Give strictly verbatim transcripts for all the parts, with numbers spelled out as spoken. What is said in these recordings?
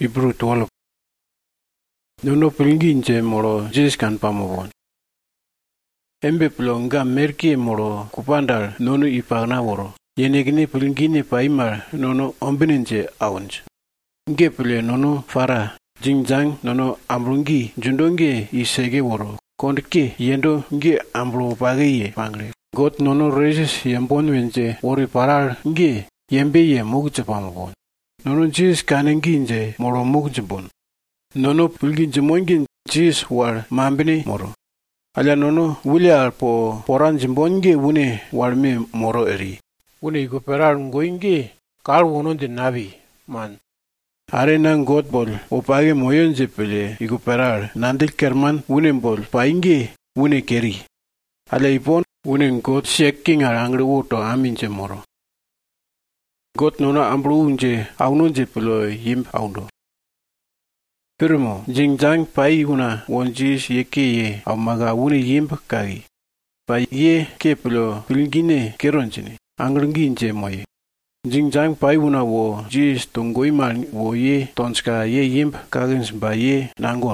Hebrew twelve. Nono pilgi nje moro Jesus kan pamobon. Embe plonga merki moro kupandal nono ipagna woro. Yenegini pilgini paimar nono ombininje aunj. Nge pile nono fara jingjang nono amrungi jundonge isege woro. Kondke yendo nge ambro pageye pangle. Got nono raises yembon wenje wori paral nge yembe ye mugje pamobon. Nono Jesus kanengi nje moro mugje bon. Nono pilgi mongin Jesus war mambini moro. Ala nono williar po poran jimbonge wune warme moro eri. Wune iko perar ngoinge kar wono de nabi man. Are nang god bol opage moyon jepele iko perar nandil kerman wune bol painge wune keri. Ala ipon wune god shaking arangre woto aminje moro. God nono ambru unje aunon jepelo yim aundo. Pirmo jingjang pai una wonjis yeke ye amaga wune yimp kagi. Pai ye keplo pilgine keronjini angrungi nje moye. Jingjang pai una wo jis tungoi man wo ye tonska ye yimp kagens ba ye nangor.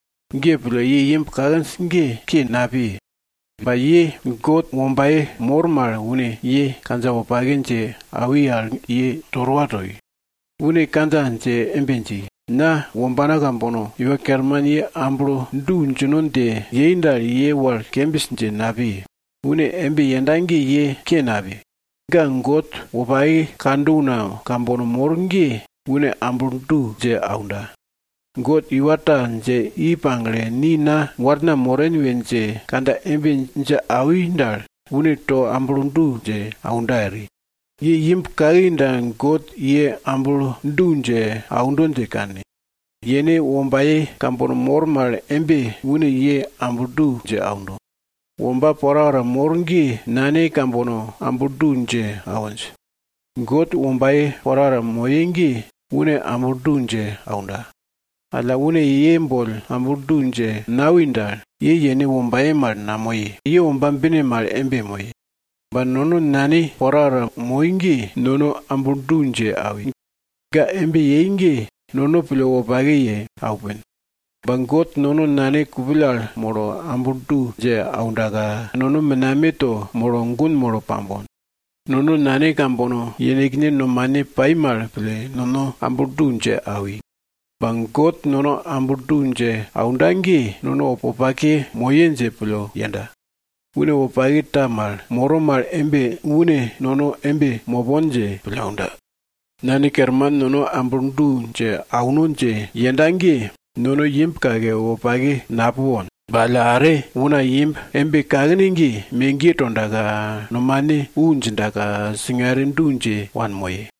Geplo ye yimp kagens nge ke nabi. Ba ye got wombaye mormar wune ye kanza wapagenje awiyar ye torwatoi. Wune kanza nje embenji. Na wombana gambono iwa kerman ye ambro ndu njunon de ye indar ye war kembis nje nabi. Wune embe yendangi ye ke nabi. Ga ngot wobai kandu na gambono morngi wune ambro ndu je aunda. Ngot iwata nje ipangle ni na warna moren wenje kanda embe nje awindar wune to ambro ndu je aundari. Ye yimp kainda ngot ye ambul ndunje aundonje kane. Yene wombaye kampon mormal embe wune ye ambudu je aundo. Womba porara morngi nane kampono ambudu nje aunj. Ngot wombaye porara moyengi wune ambudu nje aunda. Ala wune ye mbol ambudu nje nawindar ye yene wombaye mal namoye. Ye wombambine mal embe moye. Ba nono nani porara moingi nono ambudunje awi. Ga embe yeingi nono pilo wopage ye aupen. Bangot nono nani kubilar moro ambudu je aundaga nono menameto moro ngun moro pambon. Nono nani kambono yenegine no mane paimar pile nono ambudunje awi. Bangot nono ambudunje aundangi nono opopake moyenje pilo yenda. Wune wopagi tamal, moro mal embe wune nono embe mobonje pelaunda. Nani kerman nono ambundu je aunonje yendangi nono yimp kage wopagi napuon. Balare wuna yimp embe kagningi mengi tondaga nomani unjindaga singarindunje wan moye.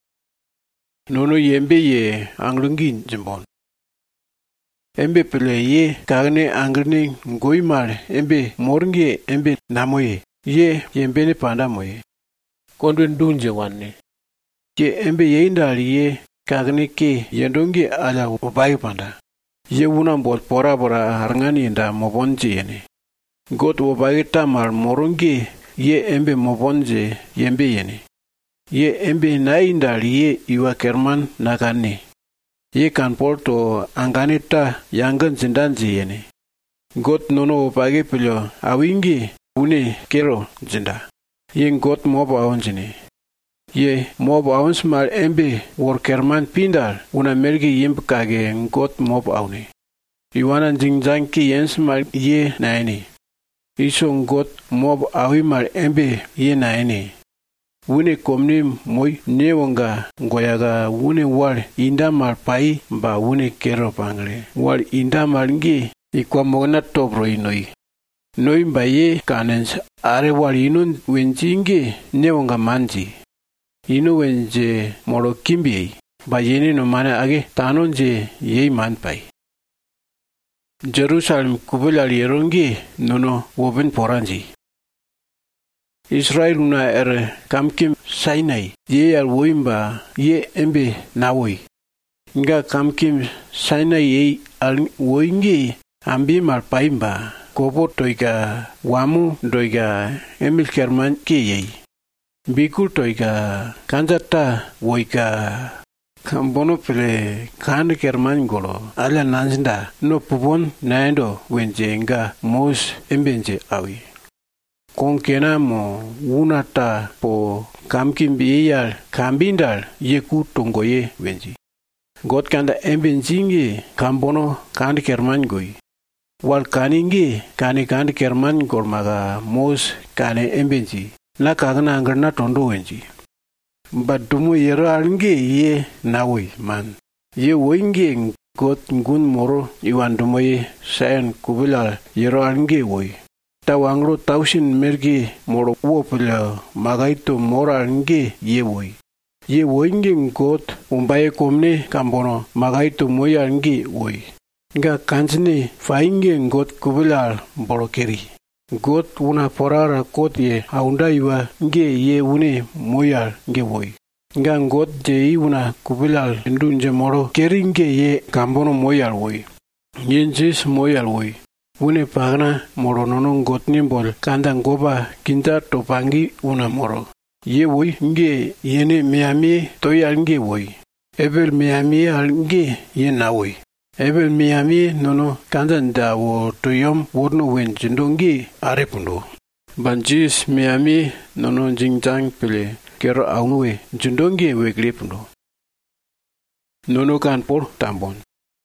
Nono yembe ye anglungi jimbon. Embe pele ye kagne angrine ngoi mal embe mornge embe namoye ye yembe ne panda moye kondwen dunje wanne ye embe ye indali ye kagne ke yendonge ala ubai panda ye wuna bol pora pora harngani nda mobonje yene got ubai tamal moronge ye embe mobonje yembe yene ye embe na indali ye iwa kerman nakane ye kan porto anganita yangan zindanji yene. Got nono upage pilo awingi une kero zinda. Ye got mob aonjine. Ye mob aons mal embe workerman pindal una mergi yimp kage got mob aune. Iwana jingjangki yens mal ye naeni. Iso got mob awi mal embe ye naeni. Wune komni moy newonga ngoyaga wune wal inda mal pai ba wune kero pangle wal inda mal ngi ikwa mogna tobro inoi noi baye kanens are wal inun wenjinge newonga manji inu wenje moro kimbi ba yene no mana age tanonje yei man pai Jerusalem kubula yerongi nono woben poranji Israel una er kamkim Sinai ye al woimba ye embe nawoi. Nga kamkim Sinai ye al woingi ambi mal paimba kopo toiga wamu doiga emil kerman ke ye. Bikul toiga kanjata woiga kambono pele kan kerman golo ala nanjinda no pupon naendo wenjenga mos embenje awi kon kena mo unata po kamkimbi ya kambindal yeku tongoye wenji god kanda embenjingi kambono kan kerman goi wal kaningi kani kan kerman gormaga mos kane embenji na kagana ngarna tondo wenji badumu yero alnge ye nawi man ye woinge got ngun moro iwandumo ye sayan kubila yero alnge woi tawangro tausin mergi moro wopula magaito mora alnge ye woi ye woinge got umbaye komne kambono magaito moya alnge woi nga kanjne fainge got kubila borokeri got una porara kot ye aunda iwa nge ye une moyal nge woi nga got je iuna kubilal ndunje moro keringe ye kambono moyal woi yenjis moyal woi une pagna moro nono got nimbol kanda ngoba kinta topangi una moro ye woi nge yene miami toyal nge woi ebel miami al nge ye na woi ebel miami nono kandanda wo toyom wodno wen jindongi arepundo banjis miami nono jingjang pele kero aunwe jindongi weglepundo nono kanpor tambon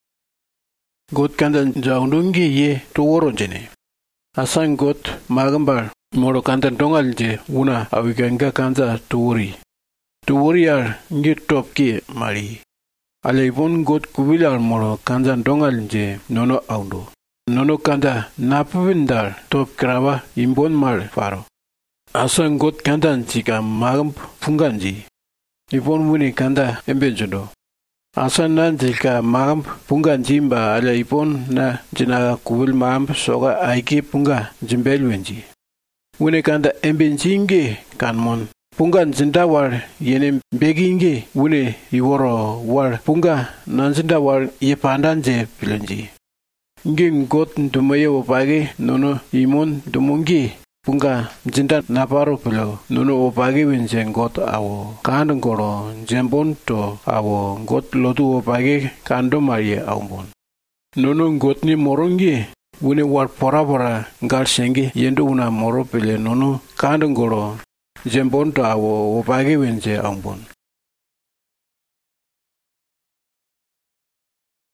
got kandan jaundongi ye toworo jene asan got magambal moro kandan dongal je una awiganga kanza towori towori al ngi topki mari Alebon got kubilar moro kanza dongal je nono aundo. Nono kanda napuvindal top krava imbon mal faro. Asan got kanda chika magam punganji. Ibon muni kanda embenjudo. Asan nan chika magam punganji mba ala ibon na jina kubil magam soga aiki punga jimbelwenji. Muni kanda embenjinge kanmon. Punga zinda war yene beginge wune iworo war punga nanzinda war ye pandanje pilenji nge got ntumaye opage nono imon dumungi punga zinda naparo pilo nono opage wenje got awo kand ngoro jembon to awo got lotu opage kando marie aumbon nono got ni morongi wune war pora pora ngal senge yendo una moro pile nono kand ngoro jembon to awo opage wenje aumbon